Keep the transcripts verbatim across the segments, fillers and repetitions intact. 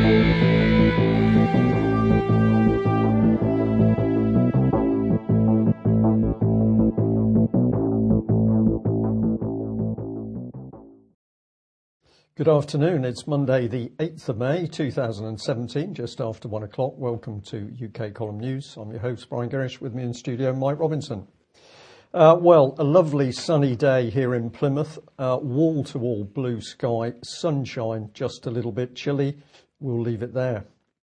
Good afternoon. It's Monday, the eighth of May, two thousand seventeen, just after one o'clock. Welcome to U K Column News. I'm your host, Brian Gerrish. With me in studio, Mike Robinson. Uh, well, a lovely sunny day here in Plymouth. Uh, wall-to-wall blue sky, sunshine, just a little bit chilly. We'll leave it there.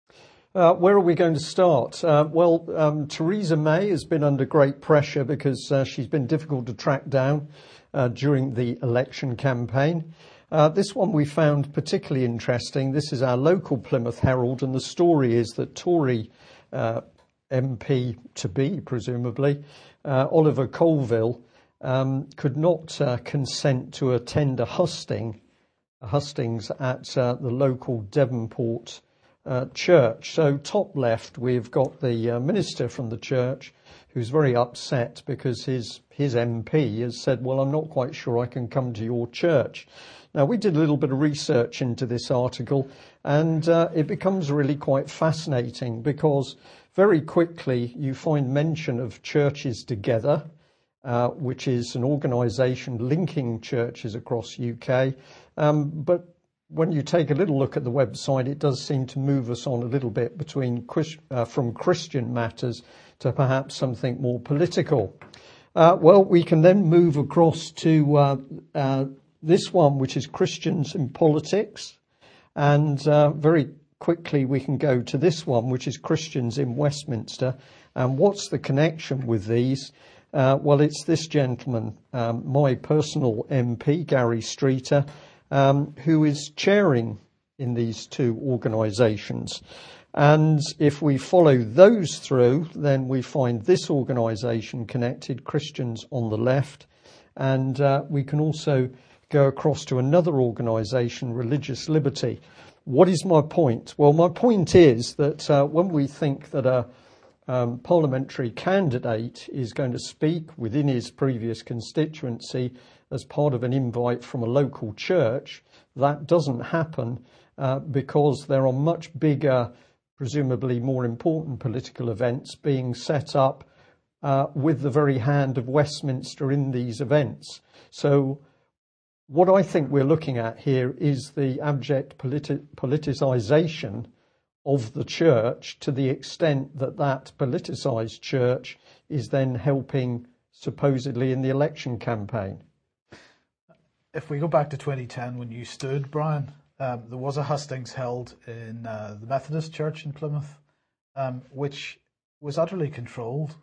Uh, where are we going to start? Uh, well, um, Theresa May has been under great pressure because uh, she's been difficult to track down uh, during the election campaign. Uh, this one we found particularly interesting. This is our local Plymouth Herald, and the story is that Tory uh, M P to be, presumably, uh, Oliver Colville, um, could not uh, consent to attend a husting, a hustings at uh, the local Devonport uh, church. So top left, we've got the uh, minister from the church, who's very upset because his his M P has said, well, I'm not quite sure I can come to your church. Now, we did a little bit of research into this article, and uh, it becomes really quite fascinating because very quickly you find mention of Churches Together, uh, which is an organisation linking churches across U K. Um, but when you take a little look at the website, it does seem to move us on a little bit between uh, from Christian matters to perhaps something more political. Uh, well, we can then move across to uh, uh, this one, which is Christians in Politics, and uh, very quickly we can go to this one, which is Christians in Westminster. And what's the connection with these? Uh, well, it's this gentleman, um, my personal M P, Gary Streeter, um, who is chairing in these two organisations. And if we follow those through, then we find this organisation connected, Christians on the Left, and uh, we can also go across to another organisation, Religious Liberty. What is my point? Well, my point is that uh, when we think that a um, parliamentary candidate is going to speak within his previous constituency as part of an invite from a local church, that doesn't happen uh, because there are much bigger, presumably more important political events being set up uh, with the very hand of Westminster in these events. So what I think we're looking at here is the abject politi- politicisation of the church to the extent that that politicised church is then helping supposedly in the election campaign. If we go back to twenty ten when you stood, Brian, um, there was a hustings held in uh, the Methodist Church in Plymouth, um, which was utterly controlled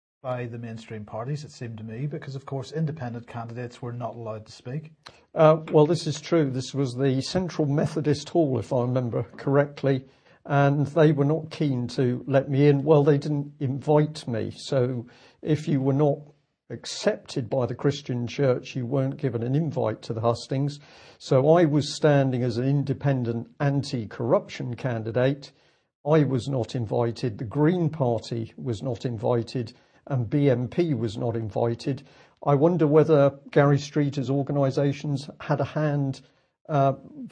by the mainstream parties, it seemed to me, because, of course, independent candidates were not allowed to speak. Uh, well, this is true. This was the Central Methodist Hall, if I remember correctly, and they were not keen to let me in. Well, they didn't invite me. So if you were not accepted by the Christian church, you weren't given an invite to the hustings. So I was standing as an independent anti-corruption candidate. I was not invited. The Green Party was not invited, and B N P was not invited. I wonder whether Gary Streeter's organisations had a hand uh,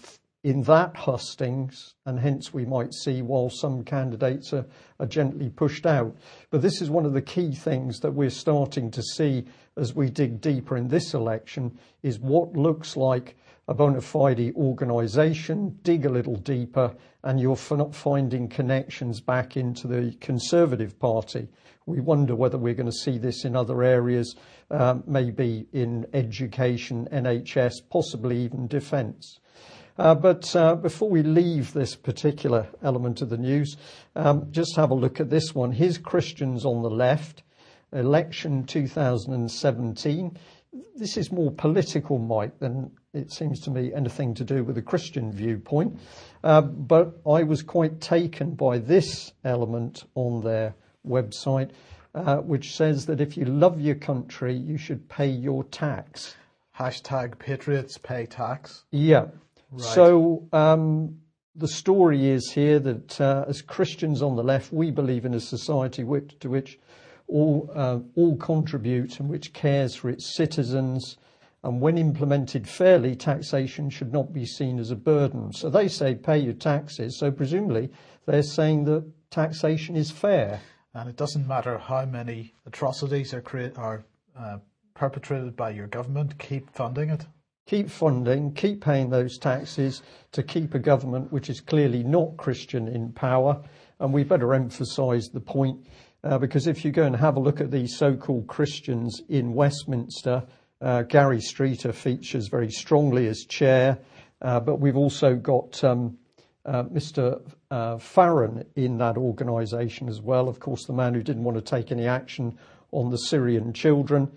in that hustings, and hence we might see while some candidates are, are gently pushed out. But this is one of the key things that we're starting to see as we dig deeper in this election, is what looks like a bona fide organisation, dig a little deeper, and you're not finding connections back into the Conservative Party. We wonder whether we're going to see this in other areas, um, maybe in education, N H S, possibly even defence. Uh, but uh, before we leave this particular element of the news, um, just have a look at this one. Here's Christians on the Left, election two thousand seventeen. This is more political, Mike, than it seems to me anything to do with a Christian viewpoint. Uh, but I was quite taken by this element on their website, uh, which says that if you love your country, you should pay your tax. Hashtag patriots pay tax. Yeah. Right. So um, the story is here that uh, as Christians on the left, we believe in a society which, to which all uh, all contribute and which cares for its citizens, And when implemented fairly, taxation should not be seen as a burden. So they say pay your taxes. So presumably they're saying that taxation is fair. And it doesn't matter how many atrocities are, create, are uh, perpetrated by your government, keep funding it. Keep funding, keep paying those taxes to keep a government which is clearly not Christian in power. And we better emphasise the point, uh, because if you go and have a look at these so-called Christians in Westminster, uh, Gary Streeter features very strongly as chair, uh, but we've also got um, uh, Mister Uh, Farron in that organisation as well. Of course, the man who didn't want to take any action on the Syrian children.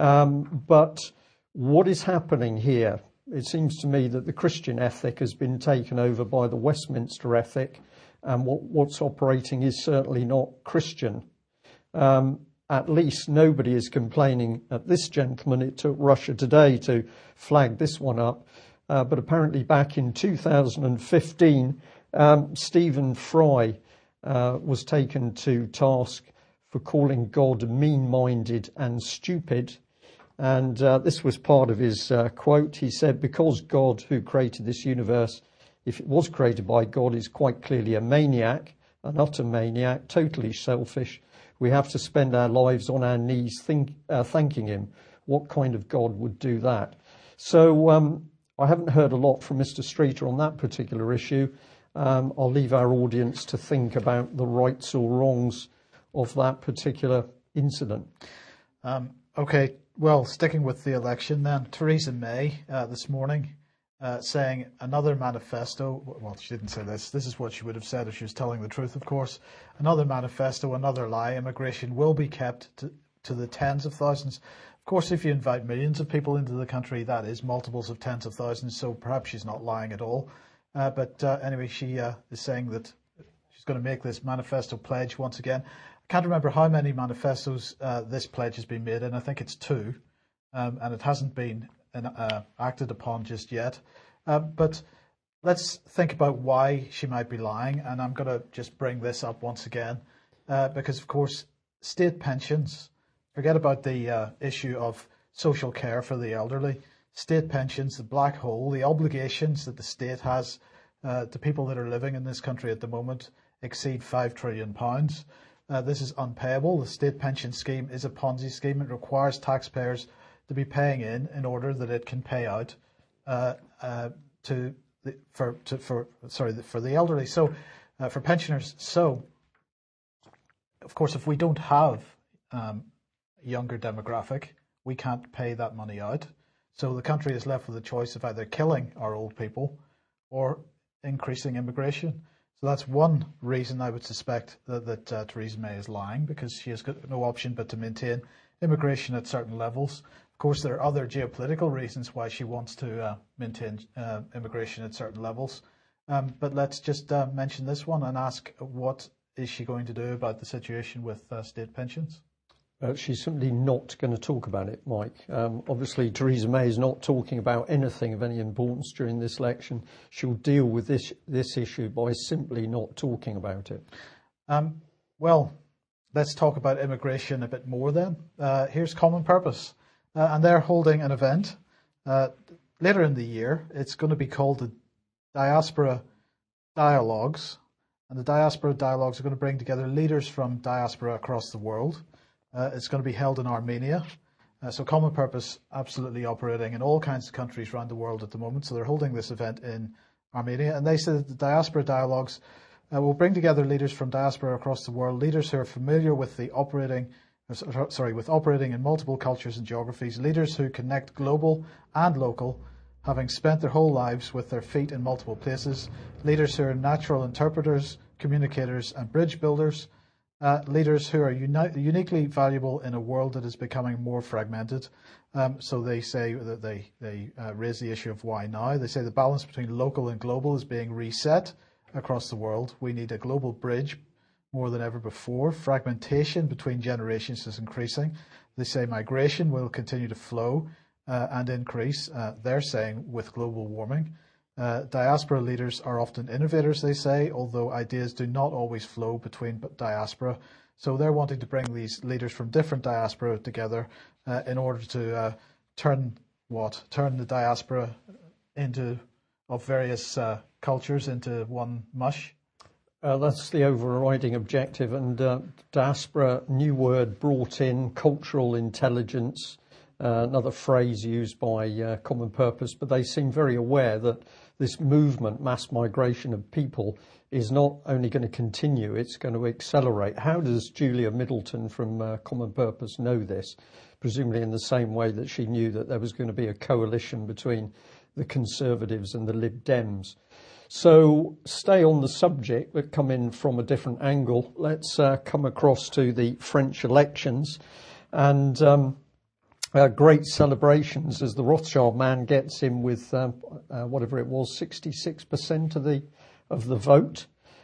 Um, but what is happening here? It seems to me that the Christian ethic has been taken over by the Westminster ethic, and what, what's operating is certainly not Christian. Um, at least nobody is complaining at this gentleman. It took Russia Today to flag this one up. Uh, but apparently back in two thousand fifteen, um, Stephen Fry uh, was taken to task for calling God mean-minded and stupid. And uh, this was part of his uh, quote. He said, because God, who created this universe, if it was created by God, is quite clearly a maniac, an utter maniac, totally selfish, we have to spend our lives on our knees think, uh, thanking him. What kind of God would do that? So um, I haven't heard a lot from Mister Streeter on that particular issue. Um, I'll leave our audience to think about the rights or wrongs of that particular incident. Um, okay, well, sticking with the election then, Theresa May uh, this morning uh, saying another manifesto, well, she didn't say this, this is what she would have said if she was telling the truth, of course, another manifesto, another lie, immigration will be kept to, to the tens of thousands. Of course, if you invite millions of people into the country, that is multiples of tens of thousands, so perhaps she's not lying at all. Uh, but uh, anyway, she uh, is saying that she's going to make this manifesto pledge once again. I can't remember how many manifestos uh, this pledge has been made in. I think it's two, um, and it hasn't been uh, acted upon just yet. Uh, but let's think about why she might be lying, and I'm going to just bring this up once again, uh, because, of course, state pensions, forget about the uh, issue of social care for the elderly, state pensions, the black hole, the obligations that the state has uh, to people that are living in this country at the moment exceed five trillion pounds. Uh, this is unpayable. The state pension scheme is a Ponzi scheme. It requires taxpayers to be paying in in order that it can pay out uh, uh, to the, for to, for sorry for the elderly. So uh, for pensioners. So of course, if we don't have um, a younger demographic, we can't pay that money out. So the country is left with a choice of either killing our old people or increasing immigration. So that's one reason I would suspect that, that uh, Theresa May is lying, because she has got no option but to maintain immigration at certain levels. Of course, there are other geopolitical reasons why she wants to uh, maintain uh, immigration at certain levels. Um, but let's just uh, mention this one and ask, what is she going to do about the situation with uh, state pensions? Uh, she's simply not going to talk about it, Mike. Um, obviously, Theresa May is not talking about anything of any importance during this election. She'll deal with this this issue by simply not talking about it. Um, well, let's talk about immigration a bit more then. Uh, here's Common Purpose, uh, and they're holding an event uh, later in the year. It's going to be called the Diaspora Dialogues, and the Diaspora Dialogues are going to bring together leaders from diaspora across the world. Uh, it's going to be held in Armenia. Uh, so Common Purpose absolutely operating in all kinds of countries around the world at the moment. So they're holding this event in Armenia. And they say that the Diaspora Dialogues uh, will bring together leaders from diaspora across the world, leaders who are familiar with the operating, uh, sorry, with operating in multiple cultures and geographies, leaders who connect global and local, having spent their whole lives with their feet in multiple places, leaders who are natural interpreters, communicators and bridge builders, Uh, leaders who are uni- uniquely valuable in a world that is becoming more fragmented. Um, so they say that they, they uh, raise the issue of why now. They say the balance between local and global is being reset across the world. We need a global bridge more than ever before. Fragmentation between generations is increasing. They say migration will continue to flow uh, and increase, uh, they're saying, with global warming. Uh, diaspora leaders are often innovators, they say, although ideas do not always flow between diaspora. So they're wanting to bring these leaders from different diaspora together uh, in order to uh, turn what, turn the diaspora into of various uh, cultures into one mush? Uh, that's the overriding objective, and uh, diaspora, new word brought in, cultural intelligence, uh, another phrase used by uh, Common Purpose, but they seem very aware that this movement, mass migration of people, is not only going to continue, it's going to accelerate. How does Julia Middleton from uh, Common Purpose know this? Presumably in the same way that she knew that there was going to be a coalition between the Conservatives and the Lib Dems. So stay on the subject, but come in from a different angle. Let's uh, come across to the French elections and um, uh, great celebrations as the Rothschild man gets in with um, uh, whatever it was, sixty-six percent of the of the vote.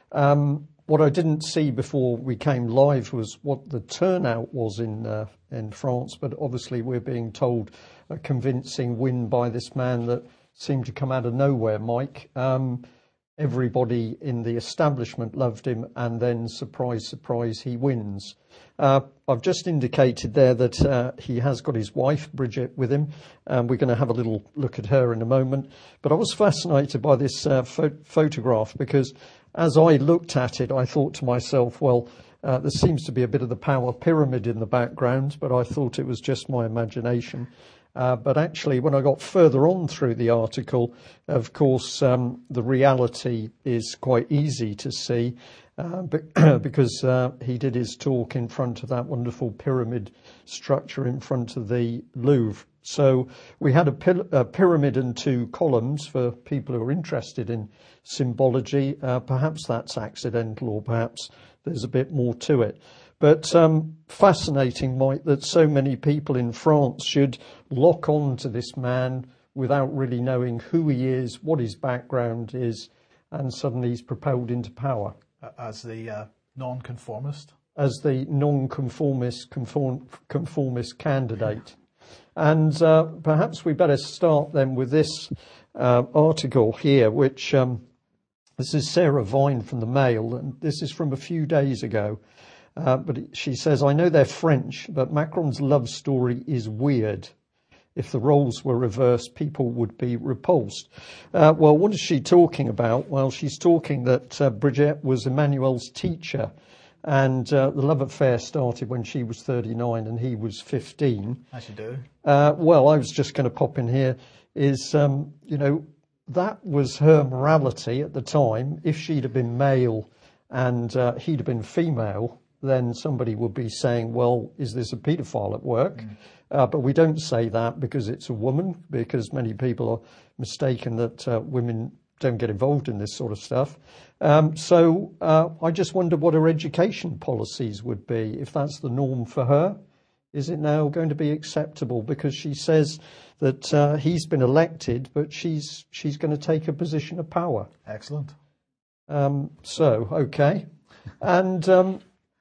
Um, what I didn't see before we came live was what the turnout was in uh, in France, but obviously we're being told a convincing win by this man that seemed to come out of nowhere, Mike. Um, everybody in the establishment loved him, and then, surprise, surprise, he wins. Uh, I've just indicated there that uh, he has got his wife, Bridget, with him, and we're going to have a little look at her in a moment. But I was fascinated by this uh, pho- photograph because as I looked at it, I thought to myself, well, uh, there seems to be a bit of the power pyramid in the background, but I thought it was just my imagination. Uh, but actually, when I got further on through the article, of course, um, the reality is quite easy to see uh, because uh, he did his talk in front of that wonderful pyramid structure in front of the Louvre. So we had a, pil- a pyramid and two columns for people who are interested in symbology. Uh, perhaps that's accidental, or perhaps there's a bit more to it. But um, fascinating, Mike, that so many people in France should lock on to this man without really knowing who he is, what his background is, and suddenly he's propelled into power. As the uh, non-conformist? As the non-conformist conform, conformist candidate. And uh, perhaps we better start then with this uh, article here, which um, this is Sarah Vine from the Mail, and this is from a few days ago. Uh, but she says, I know they're French, but Macron's love story is weird. If the roles were reversed, people would be repulsed. Uh, well, what is she talking about? Well, she's talking that uh, Brigitte was Emmanuel's teacher, and uh, the love affair started when she was thirty-nine and he was fifteen. As you do. Uh, well, I was just going to pop in here, is, um, you know, that was her morality at the time. If she'd have been male and uh, he'd have been female, then somebody would be saying, well, is this a paedophile at work? Mm. Uh, but we don't say that because it's a woman, because many people are mistaken that uh, women don't get involved in this sort of stuff. Um, so uh, I just wonder what her education policies would be if that's the norm for her. Is it now going to be acceptable? Because she says that uh, he's been elected, but she's she's going to take a position of power. Excellent. Um, so, okay. And... Um,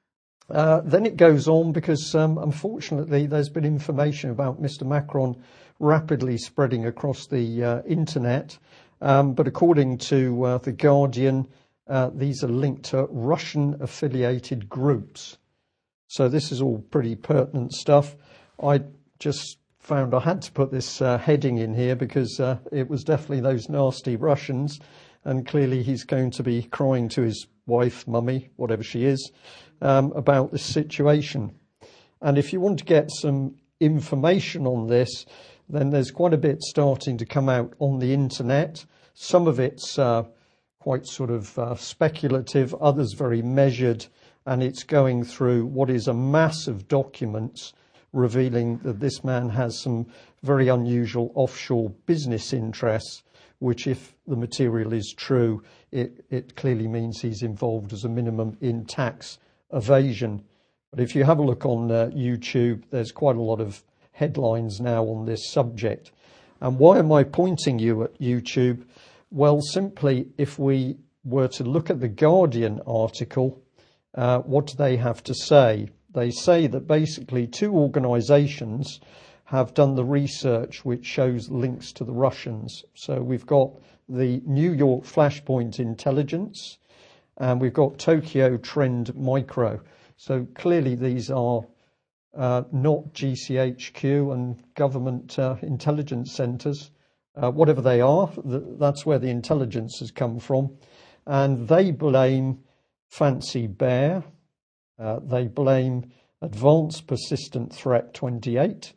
Uh, then it goes on because, um, unfortunately, there's been information about Mister Macron rapidly spreading across the uh, internet. Um, but according to uh, The Guardian, uh, these are linked to Russian-affiliated groups. So this is all pretty pertinent stuff. I just found I had to put this uh, heading in here because uh, it was definitely those nasty Russians. And clearly he's going to be crying to his wife, mummy, whatever she is, um, about this situation. And if you want to get some information on this, then there's quite a bit starting to come out on the internet. Some of it's uh, quite sort of uh, speculative, others very measured, and it's going through what is a mass of documents revealing that this man has some very unusual offshore business interests, which, if the material is true, it, it clearly means he's involved as a minimum in tax evasion. But if you have a look on uh, YouTube, there's quite a lot of headlines now on this subject. And why am I pointing you at YouTube? Well, simply, if we were to look at the Guardian article, uh, what do they have to say? They say that basically two organisations have done the research which shows links to the Russians. So we've got the New York Flashpoint Intelligence and we've got Tokyo Trend Micro. So clearly these are uh, not G C H Q and government uh, intelligence centres. Uh, whatever they are, th- that's where the intelligence has come from. And they blame Fancy Bear, uh, they blame Advanced Persistent Threat twenty-eight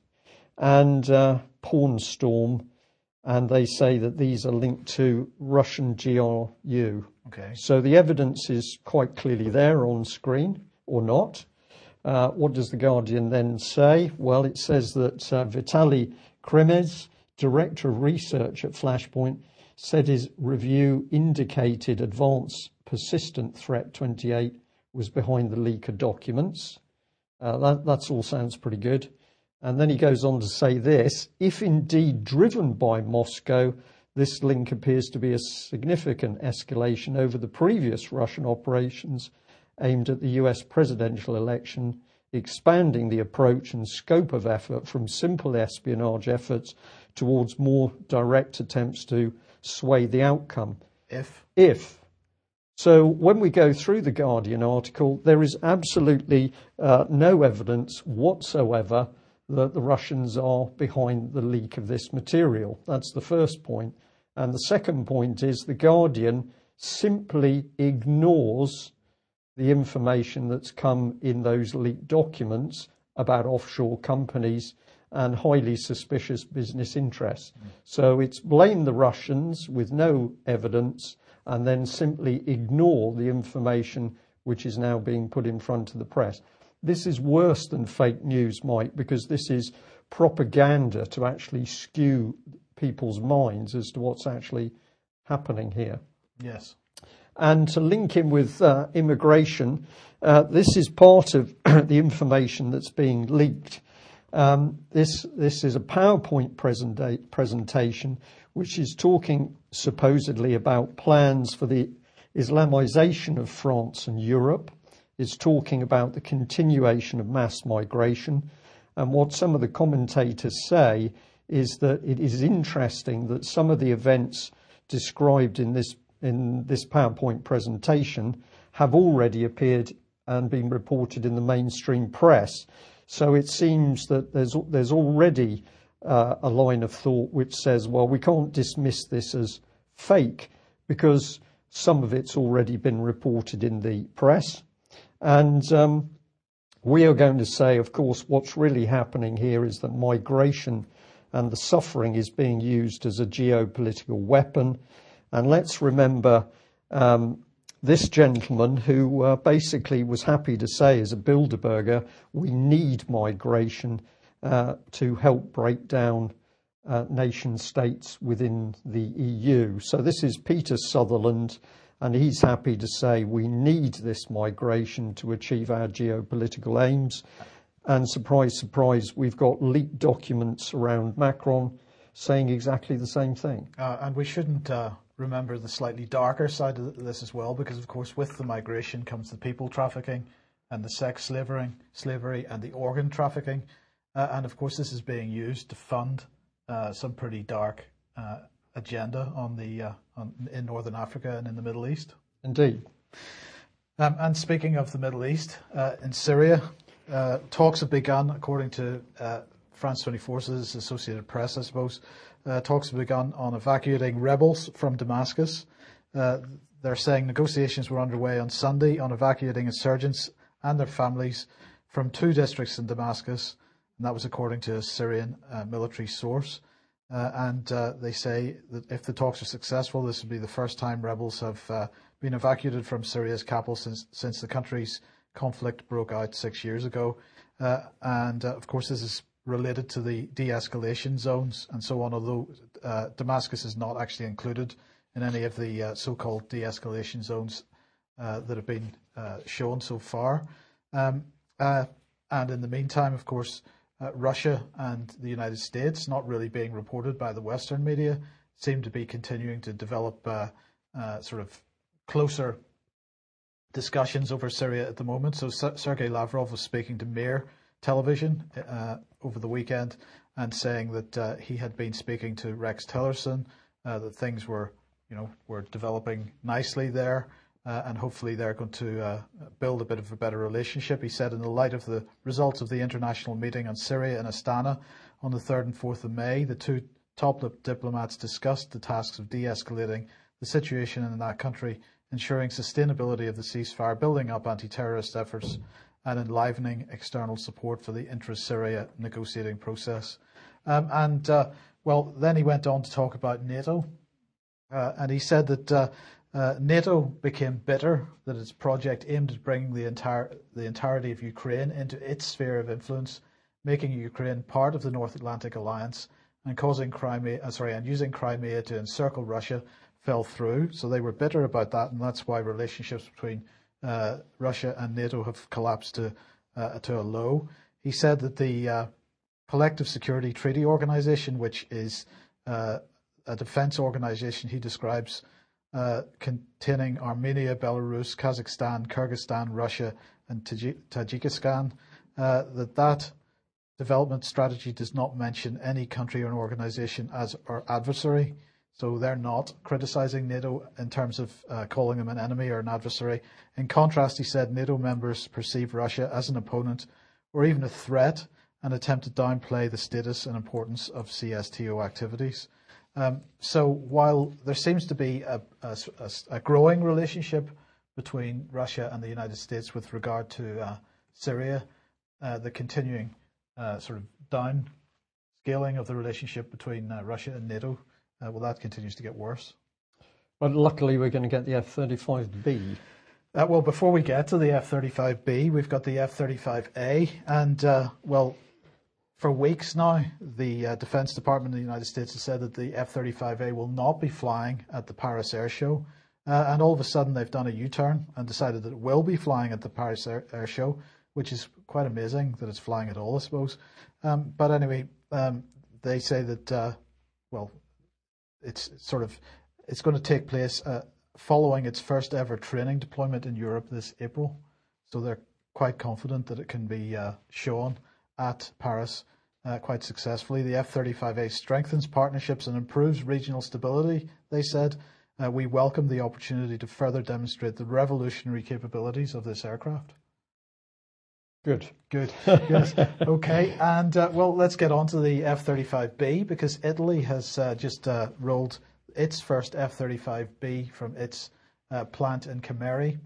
and uh, Pawnstorm, and they say that these are linked to Russian G R U. Okay. So the evidence is quite clearly there on screen, or not. Uh, what does the Guardian then say? Well, it says that uh, Vitaly Kremez, Director of Research at Flashpoint, said his review indicated Advanced Persistent Threat twenty-eight was behind the leak of documents. Uh, that that's all sounds pretty good. And then he goes on to say this: if indeed driven by Moscow, this link appears to be a significant escalation over the previous Russian operations aimed at the U S presidential election, expanding the approach and scope of effort from simple espionage efforts towards more direct attempts to sway the outcome. If. If. So when we go through the Guardian article, there is absolutely uh, no evidence whatsoever that the Russians are behind the leak of this material. That's the first point. And the second point is the Guardian simply ignores the information that's come in those leaked documents about offshore companies and highly suspicious business interests. Mm. So it's blame the Russians with no evidence and then simply ignore the information which is now being put in front of the press. This is worse than fake news, Mike, because this is propaganda to actually skew people's minds as to what's actually happening here. Yes. And to link in with uh, immigration, uh, this is part of the information that's being leaked. Um, this this is a PowerPoint presenta- presentation which is talking supposedly about plans for the Islamization of France and Europe. It's talking about the continuation of mass migration. And what some of the commentators say is that it is interesting that some of the events described in this in this PowerPoint presentation have already appeared and been reported in the mainstream press. So it seems that there's there's already uh, a line of thought which says, well, we can't dismiss this as fake because some of it's already been reported in the press. And um, we are going to say, of course, what's really happening here is that migration and the suffering is being used as a geopolitical weapon. And let's remember um, this gentleman who uh, basically was happy to say as a Bilderberger, we need migration uh, to help break down uh, nation states within the E U. So this is Peter Sutherland, and he's happy to say we need this migration to achieve our geopolitical aims. And surprise, surprise, we've got leaked documents around Macron saying exactly the same thing. Uh, and we shouldn't uh, remember the slightly darker side of this as well, because, of course, with the migration comes the people trafficking and the sex slavery, slavery and the organ trafficking. Uh, and, of course, this is being used to fund uh, some pretty dark uh, agenda on the uh, on, in Northern Africa and in the Middle East. Indeed. Um, and speaking of the Middle East, uh, in Syria, uh, talks have begun, according to uh, France twenty-four, so this is Associated Press, I suppose. Uh, talks have begun on evacuating rebels from Damascus. Uh, they're saying negotiations were underway on Sunday on evacuating insurgents and their families from two districts in Damascus, and that was according to a Syrian uh, military source. Uh, and uh, they say that if the talks are successful, this will be the first time rebels have uh, been evacuated from Syria's capital since since the country's conflict broke out six years ago. Uh, and uh, of course, this is related to the de-escalation zones and so on, although uh, Damascus is not actually included in any of the uh, so-called de-escalation zones uh, that have been uh, shown so far. Um, uh, and in the meantime, of course, uh, Russia and the United States, not really being reported by the Western media, seem to be continuing to develop uh, uh, sort of closer discussions over Syria at the moment. So S- Sergei Lavrov was speaking to Mir television uh, over the weekend and saying that uh, he had been speaking to Rex Tillerson, uh, that things were, you know, were developing nicely there, uh, and hopefully they're going to uh, build a bit of a better relationship. He said in the light of the results of the international meeting on Syria in Astana on the third and fourth of May, the two top diplomats discussed the tasks of de-escalating the situation in that country, ensuring sustainability of the ceasefire, building up anti-terrorist efforts, and enlivening external support for the intra-Syria negotiating process. Um, and, uh, well, then he went on to talk about NATO, uh, and he said that uh, uh, NATO became bitter that its project aimed at bringing the entire the entirety of Ukraine into its sphere of influence, making Ukraine part of the North Atlantic Alliance, and causing Crimea, uh, sorry, and using Crimea to encircle Russia fell through. So they were bitter about that, and that's why relationships between uh, Russia and NATO have collapsed to uh, to a low. He said that the uh, Collective Security Treaty Organization, which is uh, a defense organization he describes uh, containing Armenia, Belarus, Kazakhstan, Kyrgyzstan, Russia, and Tajikistan, uh, that that development strategy does not mention any country or organization as our adversary. So they're not criticizing NATO in terms of uh, calling them an enemy or an adversary. In contrast, he said NATO members perceive Russia as an opponent or even a threat and attempt to downplay the status and importance of C S T O activities. Um, so while there seems to be a, a, a growing relationship between Russia and the United States with regard to uh, Syria, uh, the continuing uh, sort of downscaling of the relationship between uh, Russia and NATO, uh, well, that continues to get worse. But luckily, we're going to get the F thirty-five B. Uh, well, before we get to the F thirty-five B, we've got the F thirty-five A, and uh, well, for weeks now, the uh, Defense Department of the United States has said that the F thirty-five A will not be flying at the Paris Air Show, uh, and all of a sudden they've done a U-turn and decided that it will be flying at the Paris Air, Air Show, which is quite amazing that it's flying at all, I suppose. Um, but anyway, um, they say that, uh, well, it's sort of it's going to take place uh, following its first ever training deployment in Europe this April. So they're quite confident that it can be uh, shown at Paris uh, quite successfully. The F thirty-five A strengthens partnerships and improves regional stability, they said. Uh, we welcome the opportunity to further demonstrate the revolutionary capabilities of this aircraft. Good. Good. Yes. Okay. And, uh, well, let's get on to the F thirty-five B, because Italy has uh, just uh, rolled its first F thirty-five B from its uh, plant in Cameri.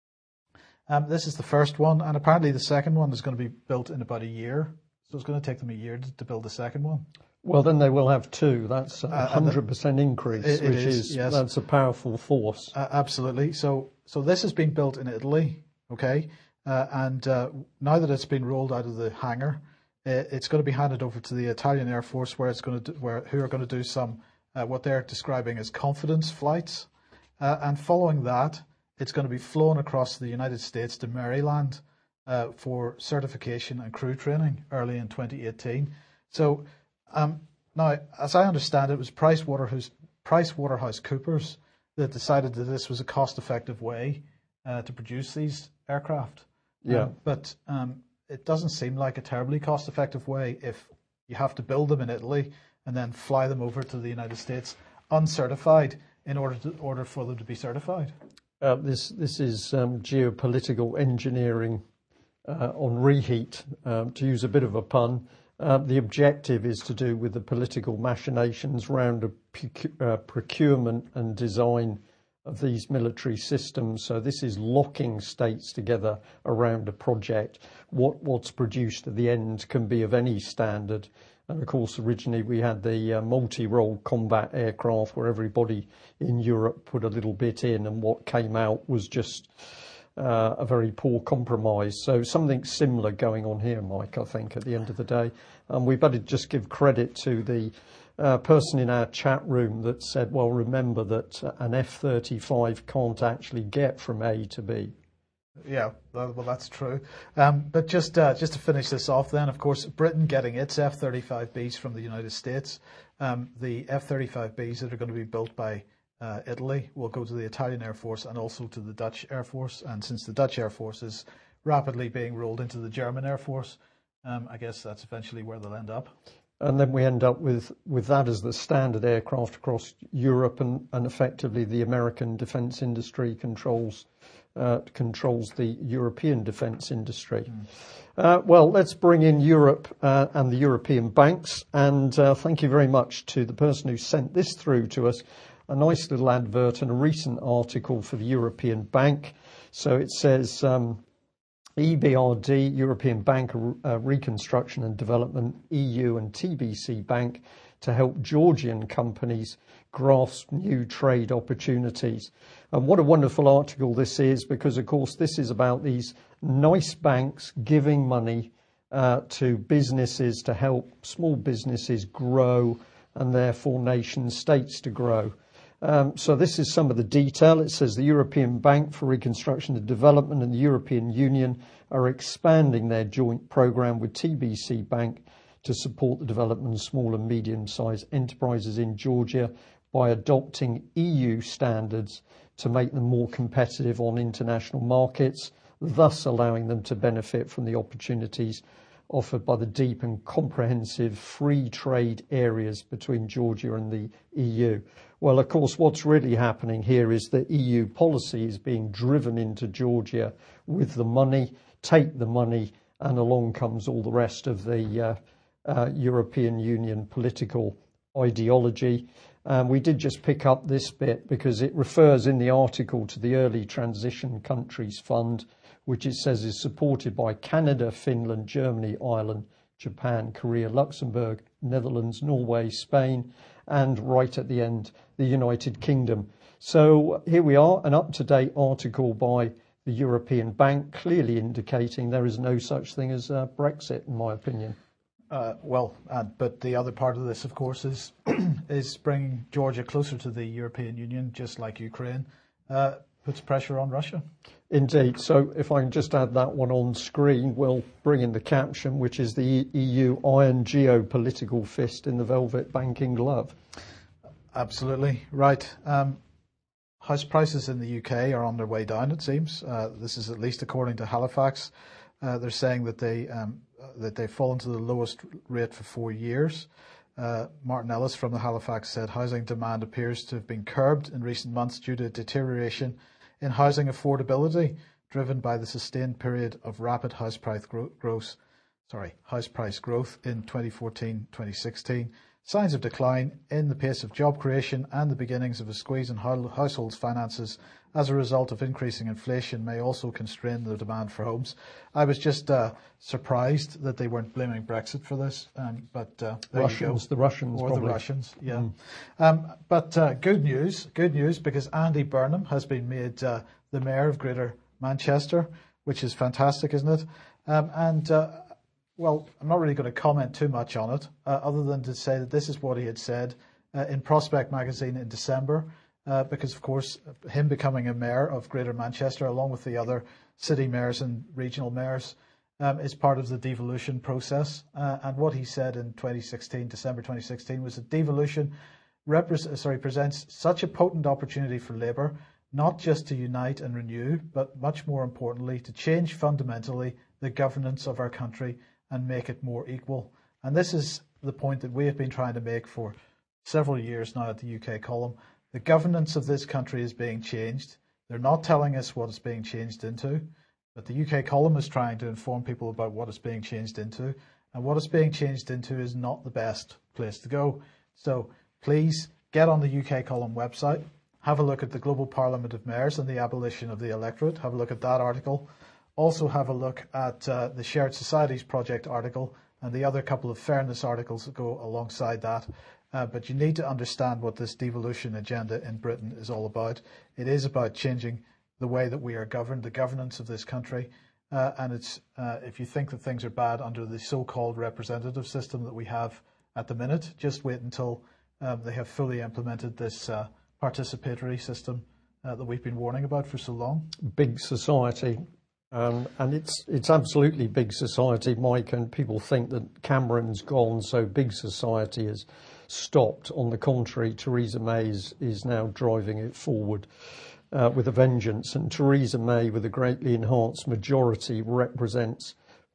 Um, this is the first one, and apparently the second one is going to be built in about a year. So it's going to take them a year to, to build the second one. Well, then they will have two. That's a one hundred percent increase, it, it which is, is, yes. That's a powerful force. Uh, absolutely. So, so this has been built in Italy, okay? Uh, and uh, now that it's been rolled out of the hangar, uh, it's going to be handed over to the Italian Air Force, where it's going to do, where who are going to do some uh, what they're describing as confidence flights. Uh, and following that, it's going to be flown across the United States to Maryland uh, for certification and crew training early in twenty eighteen. So um, now, as I understand it, it was Pricewaterhouse, PricewaterhouseCoopers that decided that this was a cost-effective way uh, to produce these aircraft. Yeah. Um, but um, it doesn't seem like a terribly cost-effective way if you have to build them in Italy and then fly them over to the United States uncertified in order to order for them to be certified. Uh, this this is um, geopolitical engineering uh, on reheat, um, to use a bit of a pun. Uh, the objective is to do with the political machinations around a proc- uh, procurement and design of these military systems. So this is locking states together around a project. What what's produced at the end can be of any standard. And of course, originally we had the uh, multi-role combat aircraft where everybody in Europe put a little bit in, and what came out was just uh, a very poor compromise. So something similar going on here, Mike, I think, at the end of the day. And we better just give credit to the uh, person in our chat room that said, well, remember that an F thirty-five can't actually get from A to B. Yeah, well, that's true. Um, but just uh, just to finish this off then, of course, Britain getting its F thirty-five Bs from the United States. Um, the F thirty-five Bs that are going to be built by uh, Italy will go to the Italian Air Force and also to the Dutch Air Force. And since the Dutch Air Force is rapidly being rolled into the German Air Force, um, I guess that's eventually where they'll end up. And then we end up with, with that as the standard aircraft across Europe, and, and effectively the American defence industry controls uh, controls the European defence industry. Mm. Uh, well, let's bring in Europe uh, and the European banks. And uh, thank you very much to the person who sent this through to us, a nice little advert and a recent article for the European Bank. So it says um, E B R D, European Bank uh, Reconstruction and Development, E U and T B C Bank to help Georgian companies grasp new trade opportunities. And what a wonderful article this is, because of course this is about these nice banks giving money uh, to businesses to help small businesses grow and therefore nation states to grow. Um, so this is some of the detail. It says the European Bank for Reconstruction and Development and the European Union are expanding their joint programme with T B C Bank to support the development of small and medium-sized enterprises in Georgia by adopting E U standards to make them more competitive on international markets, thus allowing them to benefit from the opportunities offered by the deep and comprehensive free trade areas between Georgia and the E U. Well, of course, what's really happening here is that E U policy is being driven into Georgia with the money, take the money, and along comes all the rest of the uh, uh, European Union political ideology. Um, we did just pick up this bit because it refers in the article to the Early Transition Countries Fund, which it says is supported by Canada, Finland, Germany, Ireland, Japan, Korea, Luxembourg, Netherlands, Norway, Spain, and right at the end, the United Kingdom. So here we are, an up-to-date article by the European Bank, clearly indicating there is no such thing as uh, Brexit, in my opinion. Uh, well, uh, but the other part of this, of course, is is bringing Georgia closer to the European Union, just like Ukraine, uh, puts pressure on Russia. Indeed. So if I can just add that one on screen, we'll bring in the caption, which is the E U iron geopolitical fist in the velvet banking glove. Absolutely. Right. Um, house prices in the U K are on their way down, it seems. Uh, this is at least according to Halifax. Uh, they're saying that they um, that they've fallen to the lowest rate for four years. Uh, Martin Ellis from the Halifax said housing demand appears to have been curbed in recent months due to deterioration in housing affordability, driven by the sustained period of rapid house price gro- growth. Sorry, house price growth in twenty fourteen twenty sixteen. Signs of decline in the pace of job creation and the beginnings of a squeeze on households' finances as a result of increasing inflation may also constrain the demand for homes. I was just uh, surprised that they weren't blaming Brexit for this, um, but uh, there Russians, you the go. Russians, or probably. the Russians, yeah. Mm. Um, but uh, good news, good news, because Andy Burnham has been made uh, the mayor of Greater Manchester, which is fantastic, isn't it? Um, and uh, Well, I'm not really going to comment too much on it, uh, other than to say that this is what he had said uh, in Prospect magazine in December, uh, because, of course, him becoming a mayor of Greater Manchester, along with the other city mayors and regional mayors, um, is part of the devolution process. Uh, and what he said in twenty sixteen, December twenty sixteen, was that devolution repre- sorry, presents such a potent opportunity for Labour, not just to unite and renew, but much more importantly, to change fundamentally the governance of our country and make it more equal. And this is the point that we have been trying to make for several years now at the U K column. The governance of this country is being changed. They're not telling us what it's being changed into, but the U K column is trying to inform people about what it's being changed into. And what it's being changed into is not the best place to go. So please get on the U K column website, have a look at the Global Parliament of Mayors and the Abolition of the Electorate, have a look at that article. Also have a look at uh, the Shared Societies Project article and the other couple of fairness articles that go alongside that. Uh, but you need to understand what this devolution agenda in Britain is all about. It is about changing the way that we are governed, the governance of this country. Uh, and it's uh, if you think that things are bad under the so-called representative system that we have at the minute, just wait until um, they have fully implemented this uh, participatory system uh, that we've been warning about for so long. Big society. Um, and it's it's absolutely big society, Mike, and people think that Cameron's gone, so big society has stopped. On the contrary, Theresa May is, is now driving it forward uh, with a vengeance, and Theresa May, with a greatly enhanced majority, represents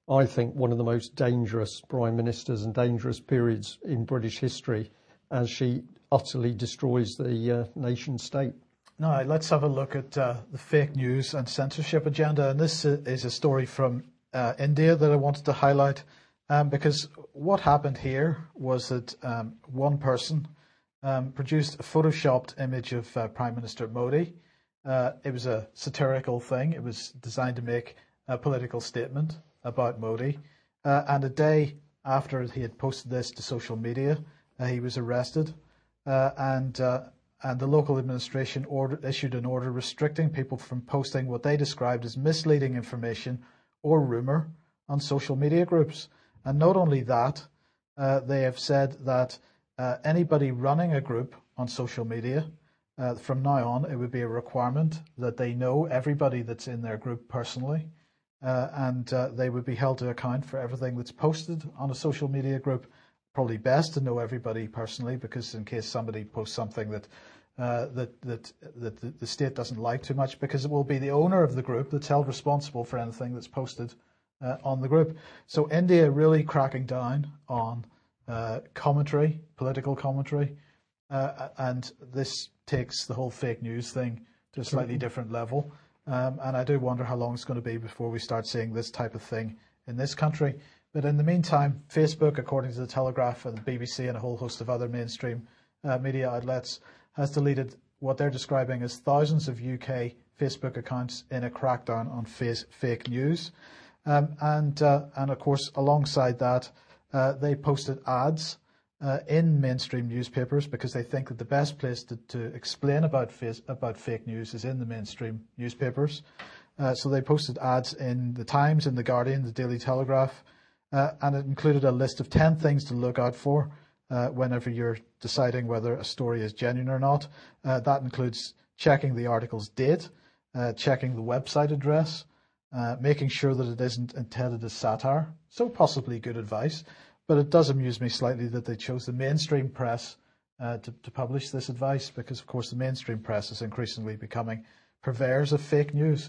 I think, one of the most dangerous prime ministers and dangerous periods in British history, as she utterly destroys the uh, nation state. Now, let's have a look at uh, the fake news and censorship agenda. And this is a story from uh, India that I wanted to highlight, um, because what happened here was that um, one person um, produced a photoshopped image of uh, Prime Minister Modi. Uh, it was a satirical thing. It was designed to make a political statement about Modi. Uh, and a day after he had posted this to social media, uh, he was arrested. Uh, and uh, and the local administration order, issued an order restricting people from posting what they described as misleading information or rumour on social media groups. And not only that, uh, they have said that uh, anybody running a group on social media, uh, from now on, it would be a requirement that they know everybody that's in their group personally, uh, and uh, they would be held to account for everything that's posted on a social media group. Probably best to know everybody personally, because in case somebody posts something that uh, that that that the state doesn't like too much, because it will be the owner of the group that's held responsible for anything that's posted uh, on the group. So India really cracking down on uh, commentary, political commentary, uh, and this takes the whole fake news thing to a slightly different level. Um, and I do wonder how long it's going to be before we start seeing this type of thing in this country. But in the meantime, Facebook, according to the Telegraph and the B B C and a whole host of other mainstream uh, media outlets, has deleted what they're describing as thousands of U K Facebook accounts in a crackdown on face, fake news. Um, and, uh, and of course, alongside that, uh, they posted ads uh, in mainstream newspapers, because they think that the best place to, to explain about, face, about fake news is in the mainstream newspapers. Uh, so they posted ads in the Times, in the Guardian, the Daily Telegraph, uh, and it included a list of ten things to look out for uh, whenever you're deciding whether a story is genuine or not. Uh, that includes checking the article's date, uh, checking the website address, uh, making sure that it isn't intended as satire. So possibly good advice, but it does amuse me slightly that they chose the mainstream press uh, to, to publish this advice, because of course the mainstream press is increasingly becoming purveyors of fake news.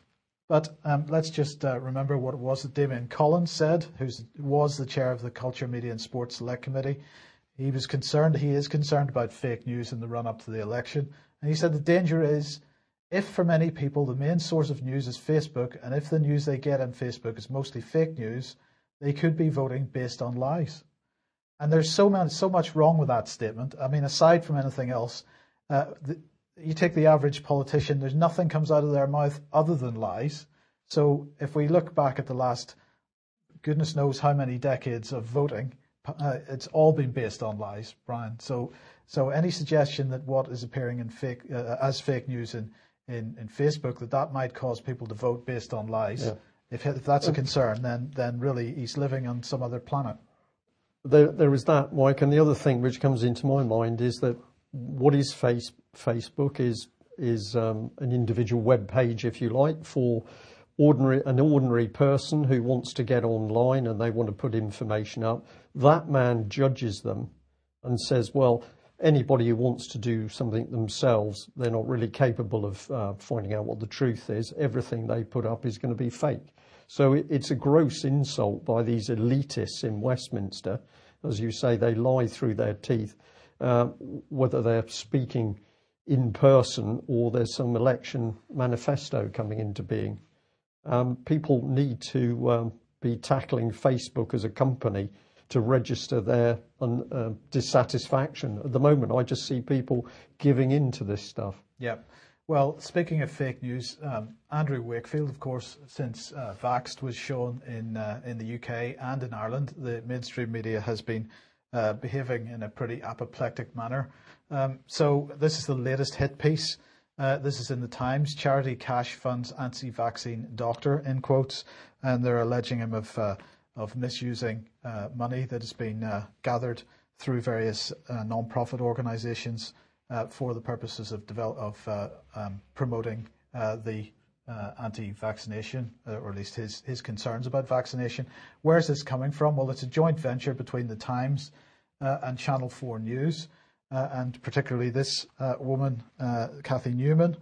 But um, let's just uh, remember what it was that Damien Collins said, who was the chair of the Culture, Media and Sports Select Committee. He was concerned, he is concerned about fake news in the run-up to the election. And he said the danger is, if for many people the main source of news is Facebook, and if the news they get on Facebook is mostly fake news, they could be voting based on lies. And there's so, man, so much wrong with that statement. I mean, aside from anything else, uh, the, you take the average politician, there's nothing comes out of their mouth other than lies. So if we look back at the last, goodness knows how many decades of voting, uh, it's all been based on lies, Brian. So so any suggestion that what is appearing in fake uh, as fake news in, in, in Facebook, that that might cause people to vote based on lies, yeah. if, if that's a concern, then then really he's living on some other planet. There, there is that, Mike, and the other thing which comes into my mind is that what is face, Facebook is is um, an individual web page, if you like, for ordinary an ordinary person who wants to get online and they want to put information up. That man judges them and says, well, anybody who wants to do something themselves, they're not really capable of uh, finding out what the truth is. Everything they put up is going to be fake. So it, it's a gross insult by these elitists in Westminster. As you say, they lie through their teeth, uh, whether they're speaking in person or there's some election manifesto coming into being. Um, people need to um, be tackling Facebook as a company to register their un, uh, dissatisfaction. At the moment, I just see people giving in to this stuff. Yeah. Well, speaking of fake news, um, Andrew Wakefield, of course, since uh, Vaxxed was shown in uh, in the U K and in Ireland, the mainstream media has been uh, behaving in a pretty apoplectic manner. Um, so this is the latest hit piece. Uh, this is in the Times. Charity cash funds anti-vaccine doctor, in quotes, and they're alleging him of uh, of misusing uh, money that has been uh, gathered through various uh, non-profit organisations uh, for the purposes of develop of uh, um, promoting uh, the uh, anti-vaccination, uh, or at least his his concerns about vaccination. Where is this coming from? Well, it's a joint venture between the Times uh, and Channel four News. Uh, and particularly this uh, woman, uh, Cathy Newman,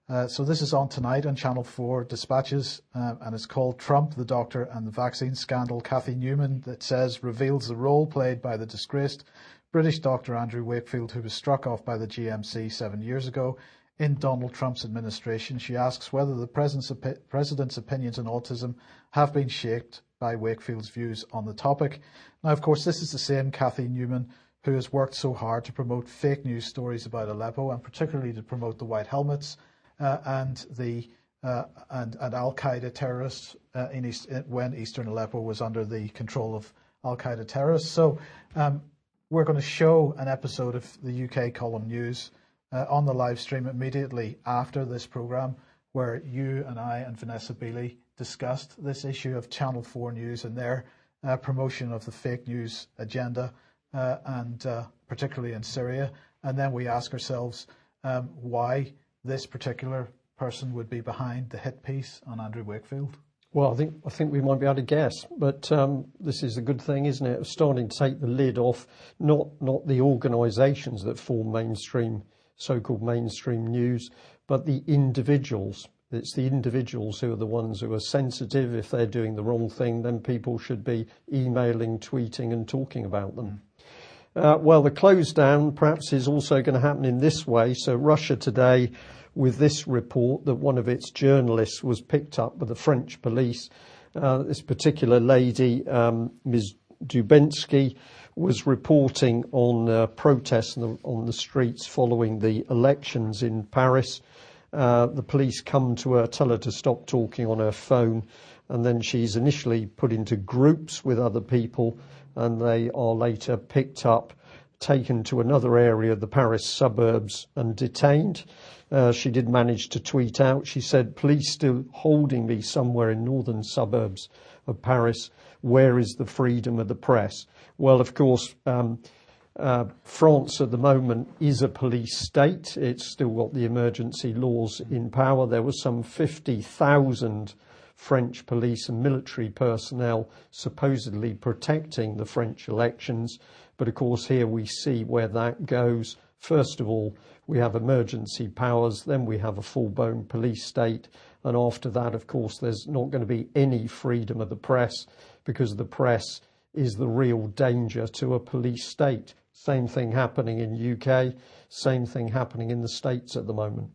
Uh, so this is on tonight on Channel four Dispatches, uh, and it's called Trump, the Doctor and the Vaccine Scandal. Cathy Newman, that says, reveals the role played by the disgraced British doctor Andrew Wakefield, who was struck off by the G M C seven years ago in Donald Trump's administration. She asks whether the president's, opi- president's opinions on autism have been shaped by Wakefield's views on the topic. Now, of course, this is the same Cathy Newman who has worked so hard to promote fake news stories about Aleppo, and particularly to promote the White Helmets uh, and the uh, and, and Al-Qaeda terrorists uh, in East, when Eastern Aleppo was under the control of Al-Qaeda terrorists. So um, we're going to show an episode of the U K Column News uh, on the live stream immediately after this programme, where you and I and Vanessa Beeley discussed this issue of Channel four News and their uh, promotion of the fake news agenda, uh, and uh, particularly in Syria. And then we ask ourselves um, why this particular person would be behind the hit piece on Andrew Wakefield. Well, I think I think we might be able to guess, but um, this is a good thing, isn't it? Of starting to take the lid off not not the organisations that form mainstream, so-called mainstream news, but the individuals. It's the individuals who are the ones who are sensitive. If they're doing the wrong thing, then people should be emailing, tweeting and talking about them. Uh, well, the close down perhaps is also going to happen in this way. So Russia today, with this report that one of its journalists was picked up by the French police. Uh, this particular lady, um, Miz Dubensky, was reporting on uh, protests on the, on the streets following the elections in Paris. Uh, the police come to her, tell her to stop talking on her phone, and then she's initially put into groups with other people, and they are later picked up, taken to another area of the Paris suburbs and detained. Uh, she did manage to tweet out. She said, "Police still holding me somewhere in northern suburbs of Paris. Where is the freedom of the press?" Well, of course, um, uh, France at the moment is a police state. It's still got the emergency laws in power. There was some fifty thousand French police and military personnel supposedly protecting the French elections. But of course, here we see where that goes. First of all, we have emergency powers, then we have a full-blown police state, and after that, of course, there's not going to be any freedom of the press, because the press is the real danger to a police state. Same thing happening in U K, same thing happening in the States at the moment.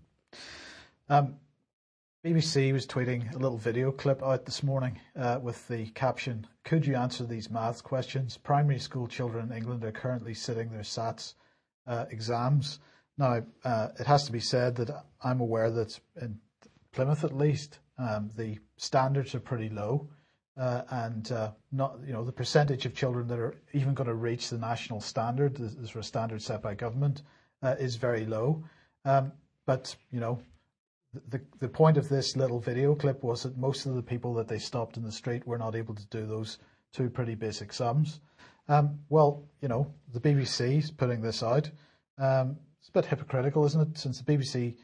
Um, B B C was tweeting a little video clip out this morning uh, with the caption, "Could you answer these maths questions? Primary school children in England are currently sitting their SATs uh, exams." Now, uh, it has to be said that I'm aware that in Plymouth, at least, um, the standards are pretty low, uh, and uh, not, you know, the percentage of children that are even going to reach the national standard, this is a standard set by government, uh, is very low. Um, but you know, the the point of this little video clip was that most of the people that they stopped in the street were not able to do those two pretty basic sums. Um, well, you know, the B B C is putting this out. Um, it's a bit hypocritical, isn't it? Since the B B C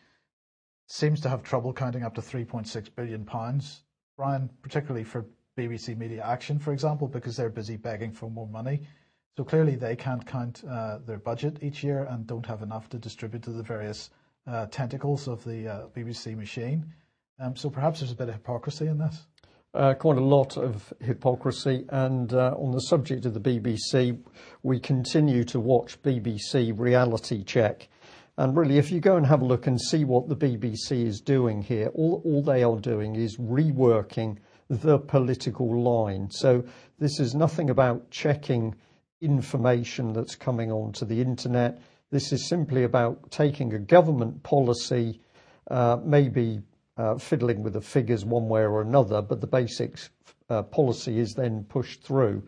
seems to have trouble counting up to three point six billion pounds, Brian, particularly for B B C Media Action, for example, because they're busy begging for more money. So clearly they can't count uh, their budget each year and don't have enough to distribute to the various uh, tentacles of the uh, B B C machine. Um, so perhaps there's a bit of hypocrisy in this. Uh, quite a lot of hypocrisy. And uh, on the subject of the B B C, we continue to watch B B C Reality Check. And really, if you go and have a look and see what the B B C is doing here, all, all they are doing is reworking the political line. So this is nothing about checking information that's coming onto the internet. This is simply about taking a government policy, uh, maybe Uh, fiddling with the figures one way or another, but the basic uh, policy is then pushed through.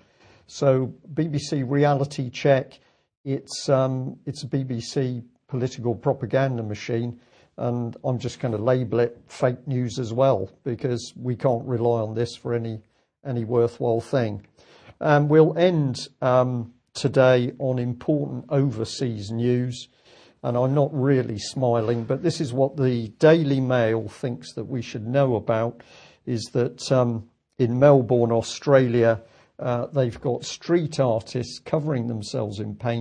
So B B C Reality Check, it's um, it's a B B C political propaganda machine, and I'm just going to label it fake news as well, because we can't rely on this for any any worthwhile thing. And um, we'll end um, today on important overseas news. And I'm not really smiling, but this is what the Daily Mail thinks that we should know about, is that um, in Melbourne, Australia, uh, they've got street artists covering themselves in paint,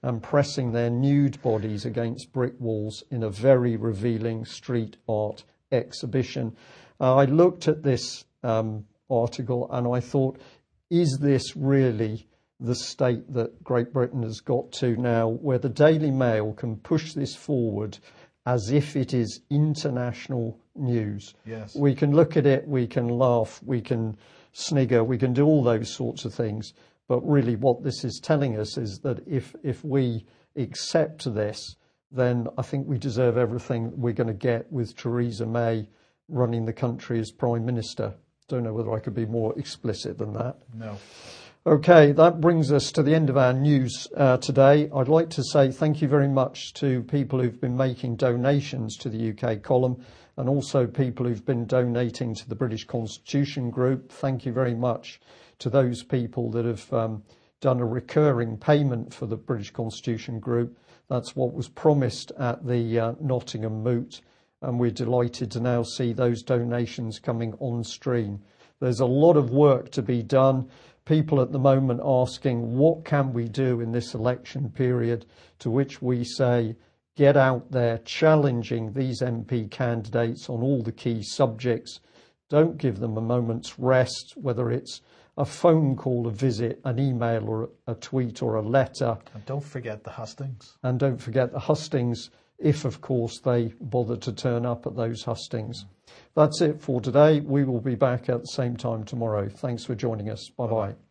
and pressing their nude bodies against brick walls in a very revealing street art exhibition. Uh, I looked at this um, article and I thought, is this really the state that Great Britain has got to now, where the Daily Mail can push this forward as if it is international news? Yes. We can look at it, we can laugh, we can snigger, we can do all those sorts of things. But really what this is telling us is that if, if we accept this, then I think we deserve everything we're going to get with Theresa May running the country as Prime Minister. Don't know whether I could be more explicit than that. No. Okay, that brings us to the end of our news uh, today. I'd like to say thank you very much to people who've been making donations to the U K column, and also people who've been donating to the British Constitution Group. Thank you very much to those people that have um, done a recurring payment for the British Constitution Group. That's what was promised at the uh, Nottingham Moot, and we're delighted to now see those donations coming on stream. There's a lot of work to be done. People at the moment asking, what can we do in this election period? To which we say, get out there challenging these M P candidates on all the key subjects. Don't give them a moment's rest, whether it's a phone call, a visit, an email or a tweet or a letter. And don't forget the hustings. And don't forget the hustings, if of course they bother to turn up at those hustings. That's it for today. We will be back at the same time tomorrow. Thanks for joining us. Bye-bye. Bye-bye.